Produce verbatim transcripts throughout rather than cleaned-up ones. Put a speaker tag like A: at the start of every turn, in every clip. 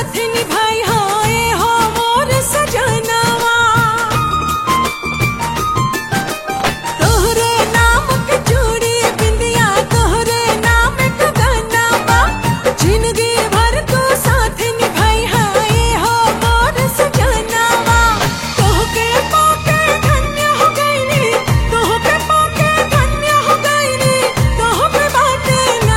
A: साथ निभाई हाय हो मोर सजनवा। तोहरे नाम के चूड़ी बिंदिया तोहरे नाम के गहनवा। जिंदगी भर तू साथ निभाई हाय हो मोर सजनवा। तोहके पाके धन्य हो गईनी, तोहके पाके धन्य हो गईनी, तोह पे बाटे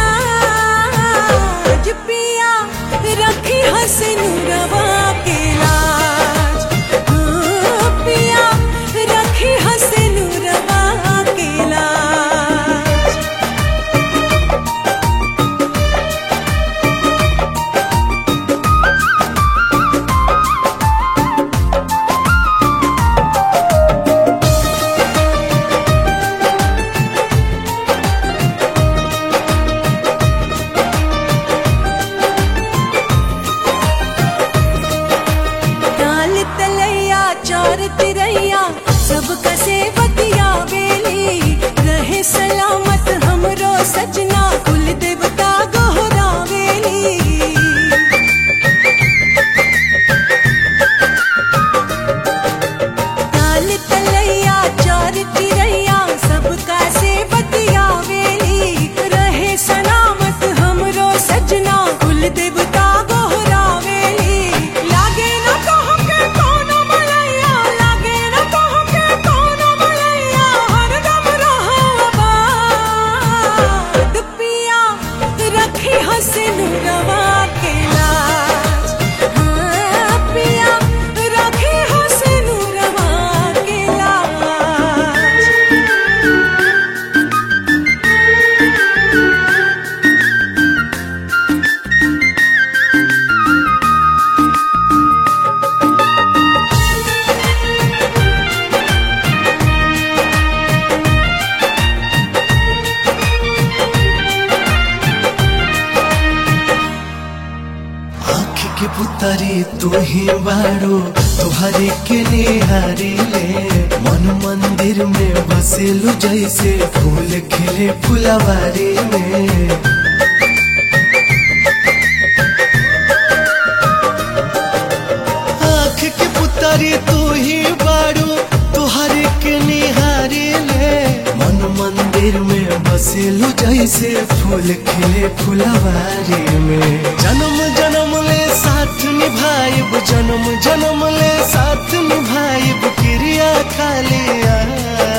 A: नाज पिया रखी हसनुरवा के लाज। हाँ, पिया रखी हसनुरवा के लाज। ताल तलैया चार तिरैया सब कसे बतिया बेली। रहे सलामत हमरो सजना कुल देवता गोहरावेली। ताल तलैया चार तिरैया सब कसे बतिया बेली। रहे सलामत हमरो सजना कुल देवता गोहरावेली। लागे न तोहके कोनो मलैया, लागे न तोहके कोनो मलैया, हरदम रहो आबाद पिया रखी हसनुरवा के लाज। हाँ, पिया रखी हसनुरवा के लाज।
B: आँख के पुतरी तू ही बाड़ो तुहरे के निहारी ले। मन मंदिर में बसेलू जैसे फूल खिले फुलवारी में। आँख के पुतरी तू ही बाड़ो तुहरे के निहारी ले। मन मंदिर में बसेलू जैसे फूल खिले फुलवारी में। जन्म जन्म ले साथ निभाइब, जन्म जन्म ले साथ निभाइब, क्रिया खाली आ